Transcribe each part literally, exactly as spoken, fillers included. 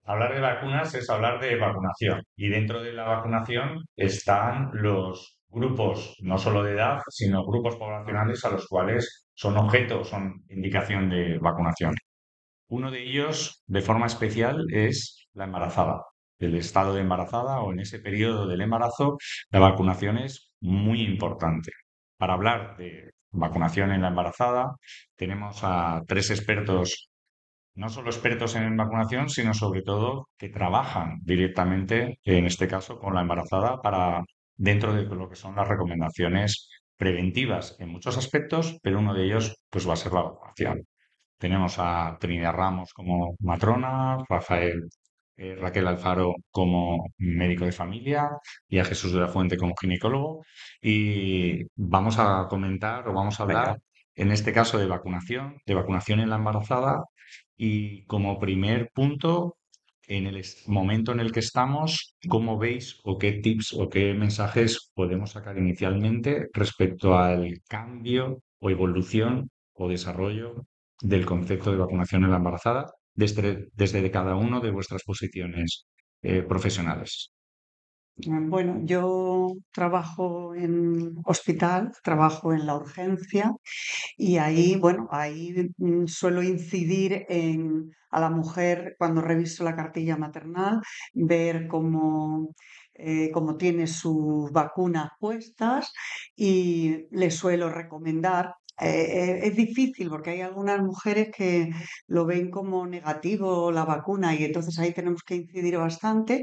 Hablar de vacunas es hablar de vacunación y dentro de la vacunación están los grupos, no solo de edad, sino grupos poblacionales a los cuales son objeto, son indicación de vacunación. Uno de ellos, de forma especial, es la embarazada. El estado de embarazada o en ese periodo del embarazo, la vacunación es muy importante. Para hablar de vacunación en la embarazada, tenemos a tres expertos, no solo expertos en vacunación, sino sobre todo que trabajan directamente, en este caso, con la embarazada para dentro de lo que son las recomendaciones preventivas en muchos aspectos, pero uno de ellos pues va a ser la vacunación. Tenemos a Trinidad Ramos como matrona, Rafael, eh, Raquel Alfaro como médico de familia y a Jesús de la Fuente como ginecólogo. Y vamos a comentar o vamos a hablar Venga. en este caso de vacunación, de vacunación en la embarazada y como primer punto, en el es- momento en el que estamos, ¿cómo veis o qué tips o qué mensajes podemos sacar inicialmente respecto al cambio o evolución o desarrollo del concepto de vacunación en la embarazada desde, desde cada uno de vuestras posiciones eh, profesionales? Bueno, yo trabajo en hospital, trabajo en la urgencia y ahí, bueno, ahí mm, suelo incidir en a la mujer cuando reviso la cartilla maternal, ver cómo, eh, cómo tiene sus vacunas puestas y le suelo recomendar. Eh, eh, es difícil porque hay algunas mujeres que lo ven como negativo la vacuna y entonces ahí tenemos que incidir bastante.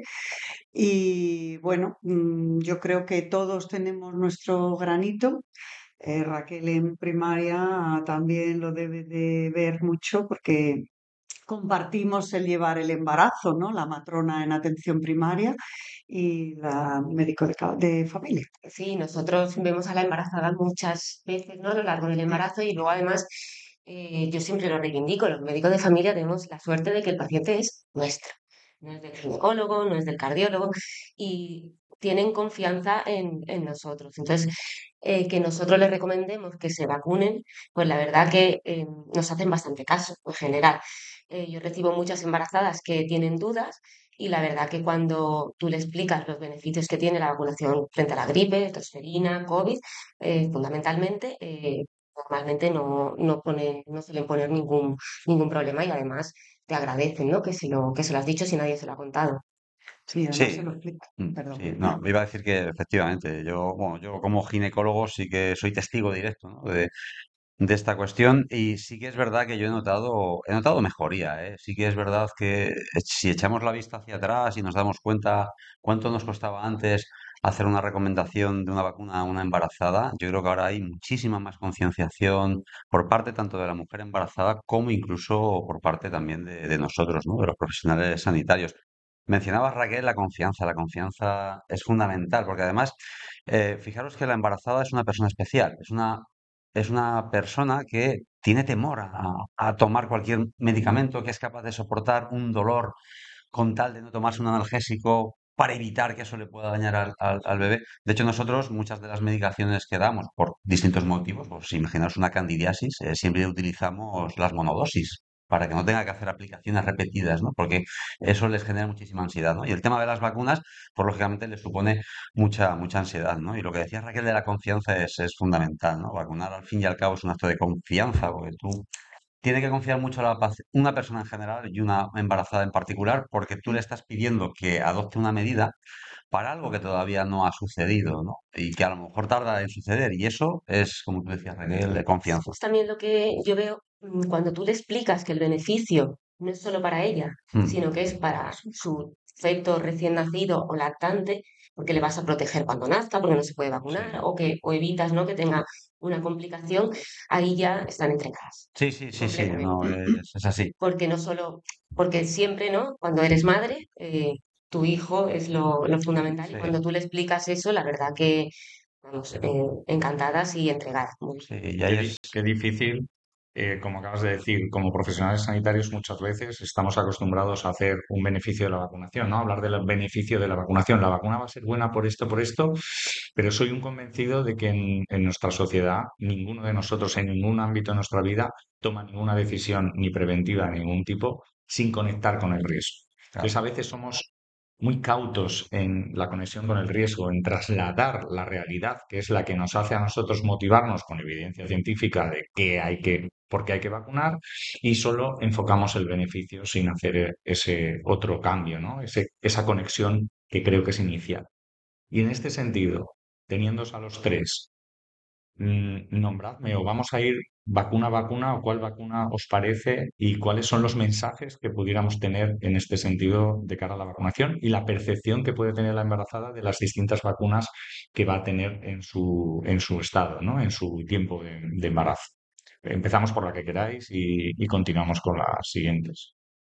Y bueno, mm, yo creo que todos tenemos nuestro granito. Eh, Raquel en primaria también lo debe de ver mucho porque compartimos el llevar el embarazo, ¿no? La matrona en atención primaria y la médico de, ca- de familia. Sí, nosotros vemos a la embarazada muchas veces, ¿no? A lo largo del embarazo y luego además eh, yo siempre lo reivindico, los médicos de familia tenemos la suerte de que el paciente es nuestro, no es del ginecólogo, no es del cardiólogo y tienen confianza en, en nosotros. Entonces, eh, que nosotros les recomendemos que se vacunen, pues la verdad que eh, nos hacen bastante caso en general. Eh, yo recibo muchas embarazadas que tienen dudas y la verdad que cuando tú le explicas los beneficios que tiene la vacunación frente a la gripe, tosferina, COVID, eh, fundamentalmente, eh, normalmente no, no, ponen, no suelen poner ningún, ningún problema y además te agradecen, ¿no? Que se lo, que se lo has dicho si nadie se lo ha contado. Sí, además se Sí, lo explica. mm, Perdón. sí, no, me iba a decir que efectivamente, yo, bueno, yo como ginecólogo sí que soy testigo directo, ¿no? de, de esta cuestión y sí que es verdad que yo he notado, he notado mejoría, ¿eh? Sí que es verdad que eh, si echamos la vista hacia atrás y nos damos cuenta cuánto nos costaba antes hacer una recomendación de una vacuna a una embarazada, yo creo que ahora hay muchísima más concienciación por parte tanto de la mujer embarazada como incluso por parte también de, de nosotros, ¿no? De los profesionales sanitarios. Mencionabas, Raquel, la confianza. La confianza es fundamental porque además, eh, fijaros que la embarazada es una persona especial, es una es una persona que tiene temor a, a tomar cualquier medicamento, que es capaz de soportar un dolor con tal de no tomarse un analgésico para evitar que eso le pueda dañar al, al- al bebé. De hecho, nosotros muchas de las medicaciones que damos por distintos motivos, pues imaginaos una candidiasis, eh, siempre utilizamos las monodosis para que no tenga que hacer aplicaciones repetidas, ¿no? Porque eso les genera muchísima ansiedad, ¿no? Y el tema de las vacunas, pues lógicamente les supone mucha, mucha ansiedad, ¿no? Y lo que decía Raquel de la confianza es, es fundamental, ¿no? Vacunar al fin y al cabo es un acto de confianza, porque tú tienes que confiar mucho a la paci- una persona en general y una embarazada en particular, porque tú le estás pidiendo que adopte una medida para algo que todavía no ha sucedido, ¿no? Y que a lo mejor tarda en suceder. Y eso es, como tú decías, Raquel, de confianza. Es también lo que yo veo mm, cuando tú le explicas que el beneficio no es solo para ella, Mm, sino que es para su su feto recién nacido o lactante, porque le vas a proteger cuando nazca, porque no se puede vacunar, sí. o que o evitas, ¿no? Que tenga una complicación, ahí ya están entregadas, Sí, sí, sí, sí, no, completamente. es, es así. Porque no solo, porque siempre, ¿no? Cuando eres madre, eh, tu hijo es lo, lo fundamental y Sí, cuando tú le explicas eso, la verdad que, vamos, eh, encantadas y entregadas. Muy sí, bien. y ahí Qué, di- es. qué difícil, eh, como acabas de decir, como profesionales sanitarios muchas veces estamos acostumbrados a hacer un beneficio de la vacunación, ¿no? Hablar del beneficio de la vacunación. La vacuna va a ser buena por esto, por esto, pero soy un convencido de que en, en nuestra sociedad ninguno de nosotros en ningún ámbito de nuestra vida toma ninguna decisión ni preventiva de ningún tipo sin conectar con el riesgo. Entonces, a veces somos muy cautos en la conexión con el riesgo, en trasladar la realidad, que es la que nos hace a nosotros motivarnos con evidencia científica de que hay que, por qué hay que vacunar, y solo enfocamos el beneficio sin hacer ese otro cambio, ¿no? Ese, esa conexión que creo que es inicial. Y en este sentido, teniéndos a los tres, mm, nombradme o vamos a ir vacuna a vacuna o cuál vacuna os parece y cuáles son los mensajes que pudiéramos tener en este sentido de cara a la vacunación y la percepción que puede tener la embarazada de las distintas vacunas que va a tener en su, en su estado, ¿no? En su tiempo de, de embarazo. Empezamos por la que queráis y, y continuamos con las siguientes.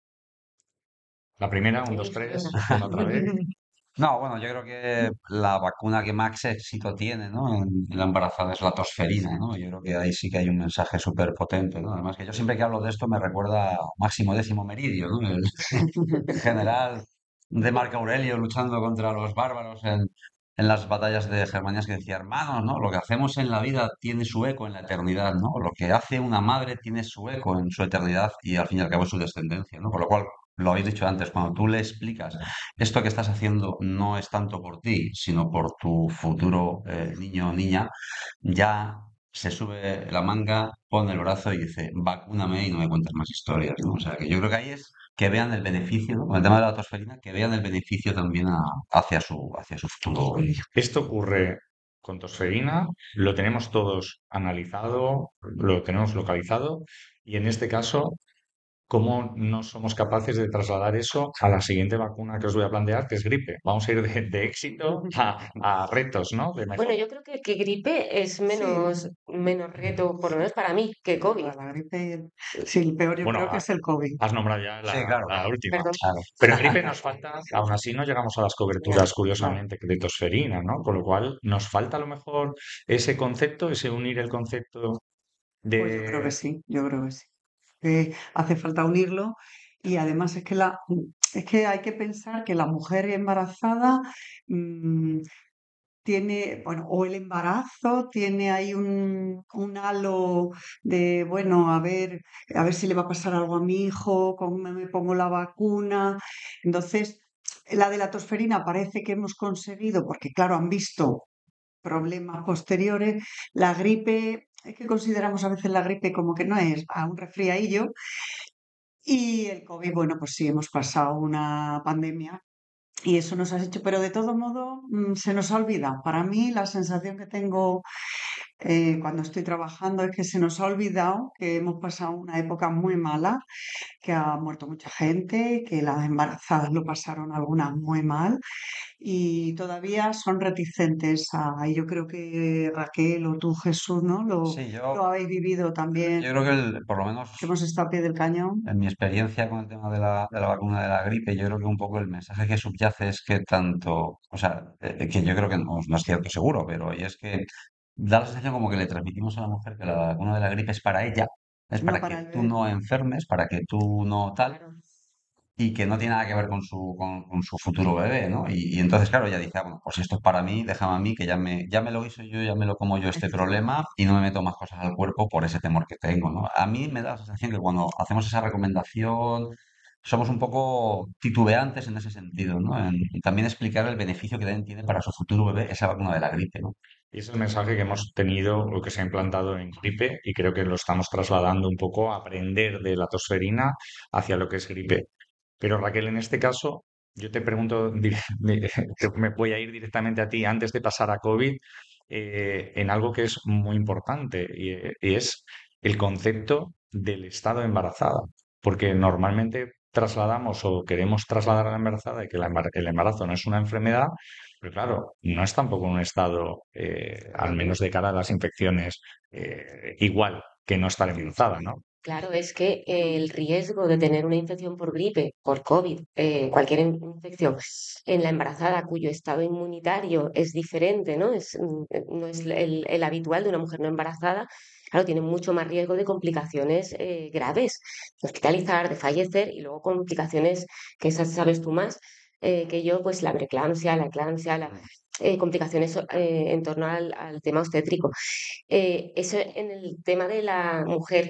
La primera, un, dos, Elige una. tres, una otra vez. No, bueno, yo creo que la vacuna que más éxito tiene, ¿no? En, en la embarazada es la tosferina, ¿no? Yo creo que ahí sí que hay un mensaje súper potente, ¿no? Además que yo siempre que hablo de esto me recuerda a Máximo Décimo Meridio, ¿no? El general de Marco Aurelio luchando contra los bárbaros en, en las batallas de Germanías que decía, hermanos, ¿no? Lo que hacemos en la vida tiene su eco en la eternidad, ¿no? Lo que hace una madre tiene su eco en su eternidad y al fin y al cabo su descendencia, ¿no? Por lo cual, lo habéis dicho antes, cuando tú le explicas esto que estás haciendo no es tanto por ti, sino por tu futuro eh, niño o niña, ya se sube la manga, pone el brazo y dice, vacúname y no me cuentes más historias, ¿no? O sea, que yo creo que ahí es que vean el beneficio, ¿no? Con el tema de la tosferina, que vean el beneficio también a- hacia su, hacia su futuro niño. Esto ocurre con tosferina, lo tenemos todos analizado, lo tenemos localizado y en este caso, ¿cómo no somos capaces de trasladar eso a la siguiente vacuna que os voy a plantear, que es gripe? Vamos a ir de, de éxito a, a retos, ¿no? De Bueno, mejor. yo creo que, que gripe es Sí, menos, menos reto, por lo menos para mí, que sin COVID. duda, la gripe, sí, el peor yo Bueno, creo que ha- es el COVID. has nombrado ya Sí, la, claro, la claro, última. Perdón. claro. Pero en gripe nos falta, aún así no llegamos a las Ya. coberturas, curiosamente, de tosferina, ¿no? Con lo cual nos falta a lo mejor ese concepto, ese unir el concepto Pues yo creo que de... sí, yo creo que sí. Que hace falta unirlo y además es que la es que hay que pensar que la mujer embarazada mm, tiene, bueno, o el embarazo tiene ahí un, un halo de, bueno, a ver, a ver si le va a pasar algo a mi hijo, cómo me me pongo la vacuna. Entonces, la de la tosferina parece que hemos conseguido, porque claro, han visto problemas posteriores. La gripe, es que consideramos a veces la gripe como que no es a un resfriadillo. Y el COVID, bueno, pues sí, hemos pasado una pandemia y eso nos ha hecho, pero de todo modo mm, se nos ha olvidado. Para mí la sensación que tengo eh, cuando estoy trabajando es que se nos ha olvidado que hemos pasado una época muy mala, que ha muerto mucha gente, que las embarazadas lo pasaron algunas muy mal y todavía son reticentes a, y yo creo que Raquel o tú, Jesús, ¿no? Lo, Sí, lo yo, habéis vivido también, yo creo que el- por lo menos que hemos estado a pie del cañón. en mi experiencia con el tema de la, de la vacuna de la gripe, yo creo que un poco el mensaje que subyace es que tanto, o sea, eh, que yo creo que no, no es cierto seguro, pero y es que da la sensación como que le transmitimos a la mujer que la vacuna de la gripe es para ella, es No para para que el tú bebé. no enfermes, para que tú no tal, Claro. y que no tiene nada que ver con su, con, con su futuro bebé, ¿no? Y, y entonces, claro, ella dice, ah, bueno, pues esto es para mí, déjame a mí, que ya me, ya me lo hizo yo, ya me lo como yo este problema y no me meto más cosas al cuerpo por ese temor que tengo, ¿no? A mí me da la sensación que cuando hacemos esa recomendación somos un poco titubeantes en ese sentido, ¿no? En, en también explicar el beneficio que también tiene para su futuro bebé esa vacuna de la gripe, ¿no? Y es el mensaje que hemos tenido o que se ha implantado en gripe y creo que lo estamos trasladando un poco a aprender de la tosferina hacia lo que es gripe. Pero Raquel, en este caso, yo te pregunto, di- di- te- me voy a ir directamente a ti antes de pasar a COVID, eh, en algo que es muy importante y, eh, y es el concepto del estado embarazada. Porque normalmente trasladamos o queremos trasladar a la embarazada de que la embar- el embarazo no es una enfermedad, pero claro, no es tampoco un estado, eh, al menos de cara a las infecciones, eh, igual que no estar embarazada, ¿no? Claro, es que el riesgo de tener una infección por gripe, por COVID, eh, cualquier in- infección en la embarazada cuyo estado inmunitario es diferente, ¿no? Es, mm, eh, no es el, el habitual de una mujer no embarazada, claro, tiene mucho más riesgo de complicaciones eh, graves, de hospitalizar, de fallecer y luego complicaciones que esas sabes tú más eh, que yo, pues la preeclampsia, la eclampsia, la, Mm. eh, complicaciones eh, en torno al, al tema obstétrico. Eh, eso en el tema de la mujer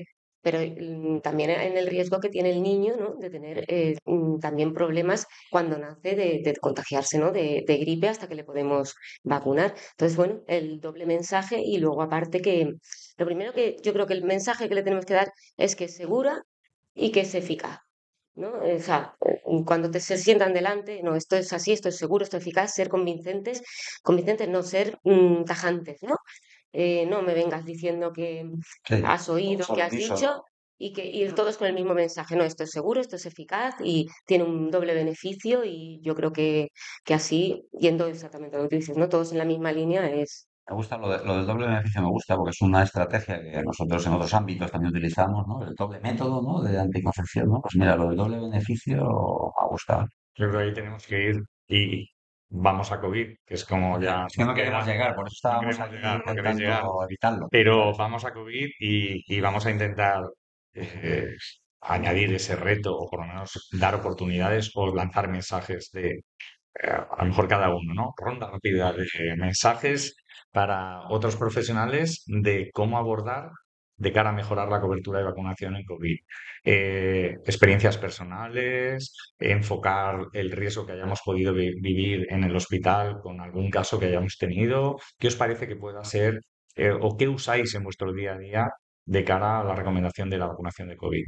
pero mm, también en el riesgo que tiene el niño, ¿no? De tener eh, mm, también problemas cuando nace de, de contagiarse, ¿no? De, de gripe hasta que le podemos vacunar. Entonces, bueno, el doble mensaje y luego aparte que lo primero que yo creo que el mensaje que le tenemos que dar es que es segura y que es eficaz. ¿No? O sea, cuando te se sientan delante, no, esto es así, esto es seguro, esto es eficaz, ser convincentes, convincentes, no ser mm, tajantes, ¿no? Eh, no me vengas diciendo que Sí, has oído, todos que al has unísono. dicho y que ir todos con el mismo mensaje, no, esto es seguro, esto es eficaz y tiene un doble beneficio y yo creo que, que así, yendo exactamente a lo que tú dices, ¿no? Todos en la misma línea es... Me gusta lo, de- lo del doble beneficio, me gusta porque es una estrategia que nosotros en otros ámbitos también utilizamos, ¿no? El doble método, ¿no? De anticoncepción, ¿no? Pues mira, lo del doble beneficio me gusta. Yo creo que ahí tenemos que ir y vamos a COVID, que es como ya Es que nos no queremos queda, llegar, por eso no estábamos queremos aquí llegar, no queréis llegar, intentando evitarlo, pero ¿sabes? vamos a COVID y, y vamos a intentar eh, añadir ese reto o por lo menos dar oportunidades o lanzar mensajes de, eh, a lo mejor cada uno, ¿no? Ronda rápida de mensajes para otros profesionales de cómo abordar de cara a mejorar la cobertura de vacunación en COVID. Eh, experiencias personales, enfocar el riesgo que hayamos podido vi- vivir en el hospital con algún caso que hayamos tenido. ¿Qué os parece que pueda ser eh, o qué usáis en vuestro día a día de cara a la recomendación de la vacunación de COVID?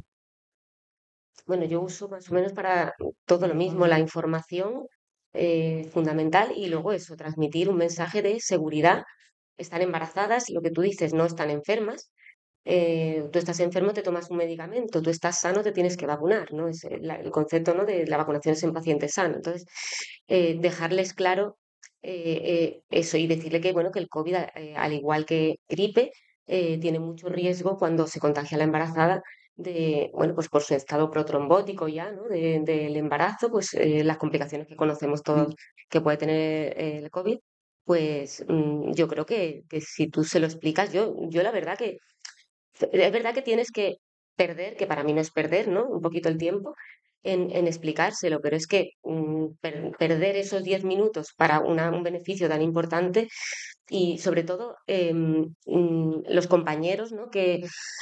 Bueno, yo uso más o menos para todo lo mismo, la información eh, fundamental y luego eso, transmitir un mensaje de seguridad. Están embarazadas, lo que tú dices, no están enfermas. Eh, tú estás enfermo, te tomas un medicamento, tú estás sano, te tienes que vacunar, ¿no? Es el, la- el concepto, ¿no? De la vacunación es en paciente sano. Entonces, eh, dejarles claro eh, eh, eso y decirle que, bueno, que el COVID, eh, al igual que gripe, eh, tiene mucho riesgo cuando se contagia la embarazada de, bueno, pues por su estado protrombótico ya, ¿no? De- del embarazo, pues eh, las complicaciones que conocemos todos Mm. que puede tener eh, el COVID, pues mm, yo creo que, que si tú se lo explicas, yo, yo la verdad que es verdad que tienes que perder, que para mí no es perder, ¿no? Un poquito el tiempo en, en explicárselo, pero es que mm, per- perder esos diez minutos para una- un beneficio tan importante y sobre todo em, mm, los compañeros, ¿no? Que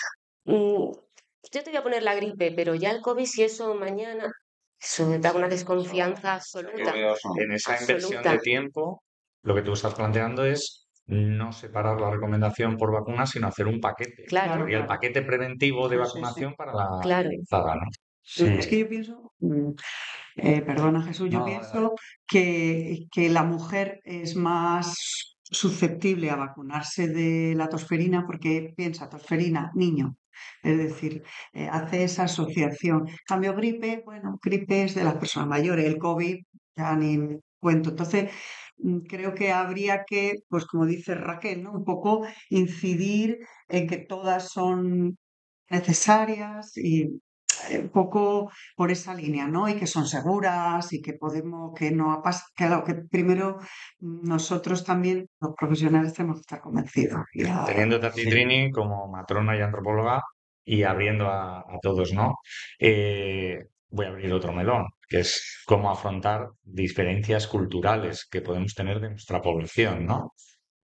mm, yo te voy a poner la gripe, pero ya el COVID, si eso mañana, eso da una desconfianza O sea, yo absoluta, veo en esa inversión de absoluta. tiempo, lo que tú estás planteando es no separar la recomendación por vacuna, sino hacer un paquete. Claro, Claro, Sería el claro. paquete preventivo de Sí, sí, sí. vacunación para la claro. embarazada, ¿no? Mm, Es que Sí, yo pienso, mm, eh, perdona Jesús, yo no, vale, vale. pienso que, que la mujer es más susceptible a vacunarse de la tosferina porque piensa tosferina, niño. Es decir, eh, hace esa asociación. Cambio gripe, bueno, gripe es de las personas mayores, el COVID ya ni cuento. Entonces, mm, creo que habría que, pues como dice Raquel, ¿no? Un poco incidir en que todas son necesarias y eh, un poco por esa línea, ¿no? Y que son seguras y que podemos, que no ha pas- que lo que primero mm, nosotros también, los profesionales, tenemos que estar convencidos. Y a- Teniéndote a ti, Sí, Trini, como matrona y antropóloga y abriendo a, a todos, ¿no? Eh, voy a abrir otro melón, que es cómo afrontar diferencias culturales que podemos tener de nuestra población, ¿no?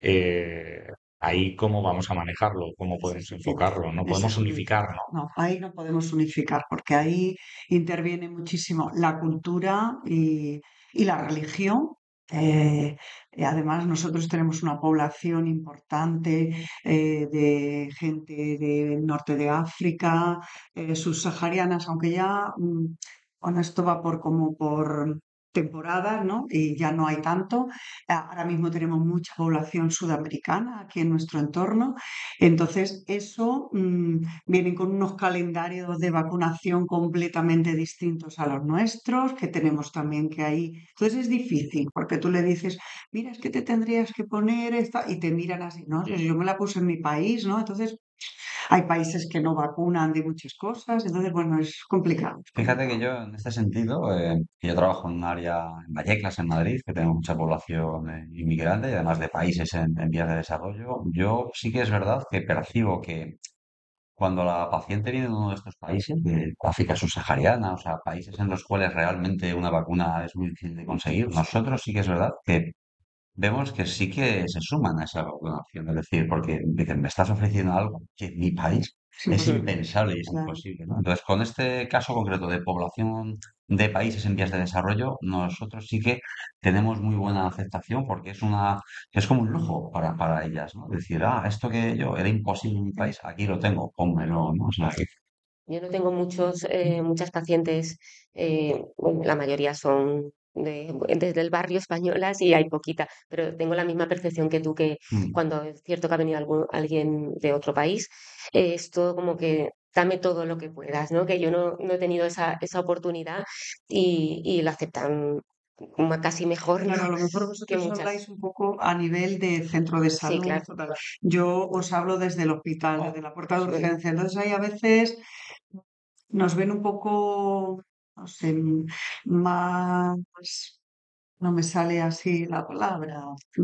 Eh, ahí cómo vamos a manejarlo, cómo sí, podemos sí, sí, enfocarlo, no ese podemos es un- unificar, ¿no? no, ahí no podemos unificar porque ahí interviene muchísimo la cultura y, y la religión. Eh, y además, nosotros tenemos una población importante eh, de gente del norte de África, eh, subsaharianas, aunque ya, mm, bueno, esto va por como por temporadas, ¿no? Y ya no hay tanto. A- Ahora mismo tenemos mucha población sudamericana aquí en nuestro entorno. Entonces, eso mm, vienen con unos calendarios de vacunación completamente distintos a los nuestros, que tenemos también que ahí. Entonces es difícil, porque tú le dices, mira, es que te tendrías que poner esta, y te miran así, no, yo yo me la puse en mi país, ¿no? Entonces, hay países que no vacunan de muchas cosas, entonces, bueno, es complicado, es fíjate que complicado. yo en este sentido, eh, que yo trabajo en un área en Vallecas, en Madrid, que tenemos mucha población eh, inmigrante y además de países en, en vías de desarrollo, yo sí que es verdad que percibo que cuando la paciente viene de uno de estos países, de África subsahariana, o sea, países en los cuales realmente una vacuna es muy difícil de conseguir, nosotros sí que es verdad que vemos que sí que se suman a esa vacunación. Es decir, porque dicen, me estás ofreciendo algo que en mi país Es es imposible. impensable y es Claro. imposible, ¿no? Entonces, con este caso concreto de población de países en vías de desarrollo, nosotros sí que tenemos muy buena aceptación porque es una, es como un lujo para, para ellas, ¿no? Decir, ah, esto que yo era imposible en mi país, aquí lo tengo, pónmelo, ¿no? O sea, que, Yo no tengo muchos, eh, muchas pacientes, eh, bueno, la mayoría son de- desde el barrio españolas y hay poquita, pero tengo la misma percepción que tú, que mm. cuando es cierto que ha venido algún- alguien de otro país, eh, es todo como que dame todo lo que puedas, ¿no? Que yo no, no he tenido esa, esa oportunidad y, y lo aceptan ma- casi mejor, ¿no? Claro, a lo mejor Que vosotros muchas. habláis un poco a nivel de centro de Sí, salud claro. o tal. Yo os hablo desde el hospital, Oh, desde la puerta de sí, urgencia. Entonces ahí a veces nos ven un poco, no sé, más, no me sale así la palabra,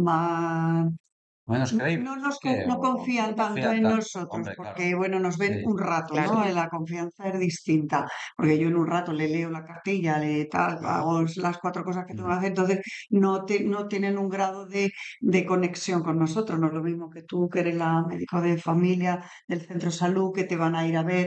más. menos creíble, No nos que con- no o confían no tanto confía en tanto, nosotros, hombre, claro, porque bueno, nos ven sí, un rato, Claro. ¿no? Eh, La confianza es distinta, porque yo en un rato le leo la cartilla, le tal, hago las cuatro cosas que tengo que mm, hacer, entonces no, te- no tienen un grado de, de conexión con nosotros, no es lo mismo que tú, que eres la médico de familia del centro de salud, que te van a ir a ver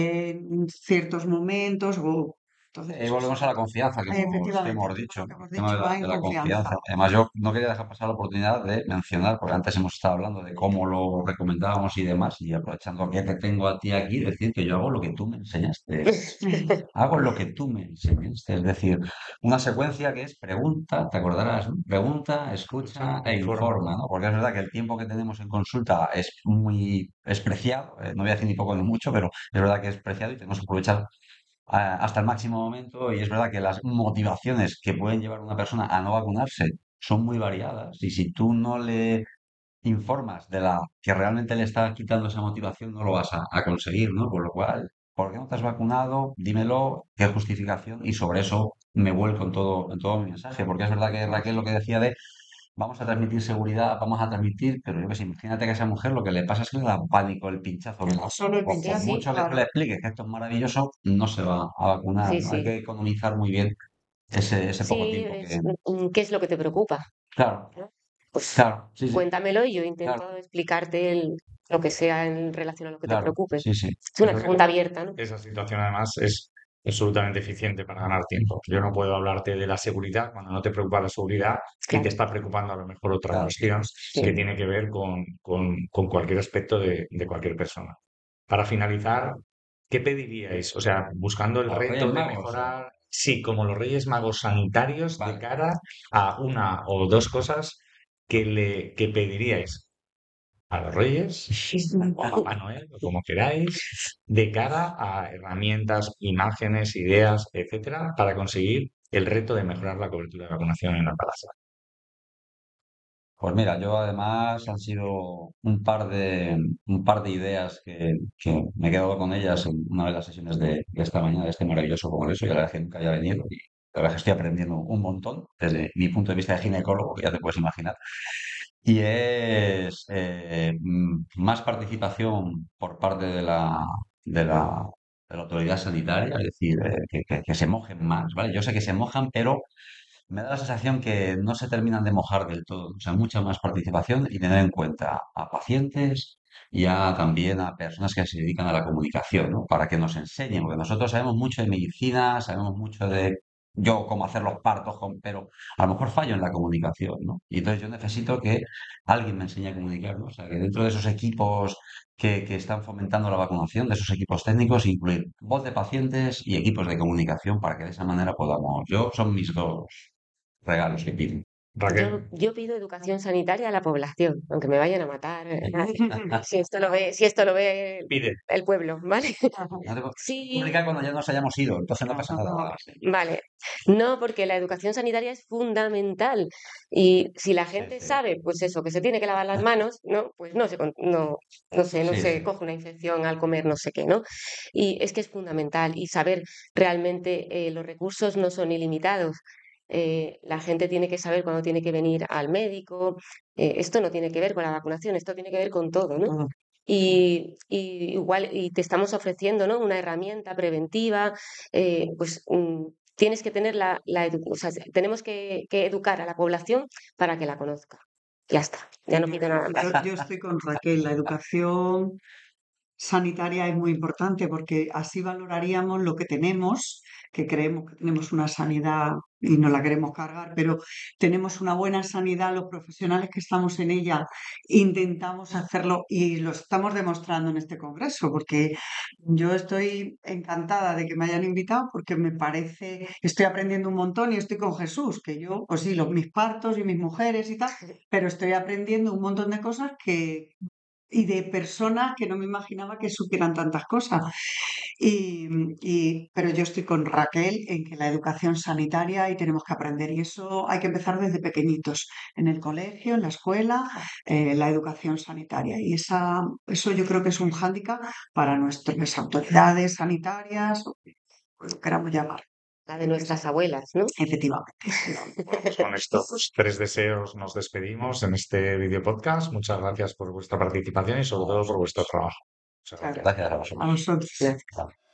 en ciertos momentos, o entonces Eh, eso es volvemos a la otro. confianza que Eh, hemos, que Efectivamente, hemos todo dicho, lo que ¿no? hemos El tema de dicho la, va en de la confianza. confianza. Además, yo no quería dejar pasar la oportunidad de mencionar, porque antes hemos estado hablando de cómo lo recomendábamos y demás, y aprovechando que te tengo a ti aquí, decir que yo hago lo que tú me enseñaste. Hago lo que tú me enseñaste. Es decir, una secuencia que es pregunta, te acordarás, ¿no? Pregunta, escucha Escucha e e informa. informa, ¿no? Porque es verdad que el tiempo que tenemos en consulta es muy es preciado, eh, no voy a decir ni poco ni mucho, pero es verdad que es preciado y tenemos que aprovechar a- hasta el máximo momento y es verdad que las motivaciones que pueden llevar a una persona a no vacunarse son muy variadas y si tú no le informas de la que realmente le está quitando esa motivación, no lo vas a, a conseguir, ¿no? Por lo cual, ¿por qué no te has vacunado? Dímelo, qué justificación y sobre eso me vuelco en todo, en todo mi mensaje, porque es verdad que Raquel lo que decía de vamos a transmitir seguridad, vamos a transmitir, pero yo que sé, imagínate que a esa mujer lo que le pasa es que le da pánico el pinchazo. Que le da. Solo el Pues Sí, por pinchazo, sí, mucho que tú le claro. expliques que esto es maravilloso, no se va a vacunar, sí, ¿no? Hay sí. que economizar muy bien ese, ese poco Sí, tiempo es, que... mm, ¿qué es lo que te preocupa? Claro, ¿No? Pues claro, sí, sí, cuéntamelo y yo claro, intento explicarte el- lo que sea en relación a lo que te claro, preocupe. sí, sí. Es una Creo que pregunta abierta, ¿no? esa situación además es absolutamente eficiente para ganar tiempo. Yo no puedo hablarte de la seguridad cuando no te preocupa la seguridad y te Claro, está preocupando a lo mejor otra Claro. cuestión que sí. tiene que ver con, con- con cualquier aspecto de, de cualquier persona. Para finalizar, ¿qué pediríais? O sea, buscando el A los Reyes reto de Magos, o... mejorar, sí, como los Reyes Magos sanitarios de Vale. cara a una o dos cosas que le que pediríais a los Reyes o a Papá Noel, o como queráis, de cara a herramientas, imágenes, ideas, etcétera, para conseguir el reto de mejorar la cobertura de vacunación en la embarazo. Pues mira, yo además han sido un par de, un par de ideas que, que me he quedado con ellas en una de las sesiones de, de esta mañana, de este maravilloso congreso, y la verdad es que nunca había venido y la verdad es que estoy aprendiendo un montón desde mi punto de vista de ginecólogo, que ya te puedes imaginar. Y es eh, mm, más participación por parte de la, de la, de la autoridad sanitaria, es decir, eh, que, que- que se mojen más, ¿vale? Yo sé que se mojan, pero me da la sensación que no se terminan de mojar del todo. O sea, mucha más participación y tener en cuenta a pacientes y a, también a personas que se dedican a la comunicación, ¿no? Para que nos enseñen, porque nosotros sabemos mucho de medicina, sabemos mucho de yo cómo hacer los partos, con- pero a lo mejor fallo en la comunicación, ¿no? Y entonces yo necesito que alguien me enseñe a comunicar, ¿no? O sea, que dentro de esos equipos que, que están fomentando la vacunación, de esos equipos técnicos, incluir voz de pacientes y equipos de comunicación para que de esa manera podamos. Yo son mis dos regalos que pido. Yo, Raquel, yo pido educación sanitaria a la población, aunque me vayan a matar. eh, Si esto lo ve, si esto lo ve pide. el pueblo, ¿vale? No te puedo Sí, publicar cuando ya nos hayamos ido, entonces no pasa nada. Vale, sí, vale. No, porque la educación sanitaria es fundamental. Y si la sí, gente sí, sabe, pues eso, que se tiene que lavar las manos, ¿no? Pues no se, con- no, no sé, no sí, se sí. coge una infección al comer no sé qué, ¿no? Y es que es fundamental. Y saber realmente eh, los recursos no son ilimitados. Eh, la gente tiene que saber cuándo tiene que venir al médico. Eh, esto no tiene que ver con la vacunación, esto tiene que ver con todo, ¿no? Todo. Y, y igual, y te estamos ofreciendo, ¿no? Una herramienta preventiva, eh, pues mm, tienes que tener la, la edu- o sea, tenemos que, que educar a la población para que la conozca. Ya está, ya no pido nada más. Yo, yo estoy con Raquel, la educación sanitaria es muy importante porque así valoraríamos lo que tenemos, que creemos que tenemos una sanidad y no la queremos cargar, pero tenemos una buena sanidad, los profesionales que estamos en ella intentamos hacerlo y lo estamos demostrando en este congreso, porque yo estoy encantada de que me hayan invitado porque me parece, estoy aprendiendo un montón y estoy con Jesús, que yo, pues sí, los, mis partos y mis mujeres y tal, pero estoy aprendiendo un montón de cosas que y de personas que no me imaginaba que supieran tantas cosas. Y, y- pero yo estoy con Raquel en que la educación sanitaria y tenemos que aprender y eso hay que empezar desde pequeñitos, en el colegio, en la escuela, eh, la educación sanitaria. Y esa, eso yo creo que es un hándicap para nuestras autoridades sanitarias, o como lo queramos llamar. La de nuestras abuelas, ¿no? Efectivamente. Pues con estos tres deseos nos despedimos en este video podcast. Muchas gracias por vuestra participación y sobre todo por vuestro trabajo. Muchas Muchas gracias. gracias. Gracias a A vosotros. vosotros. Gracias.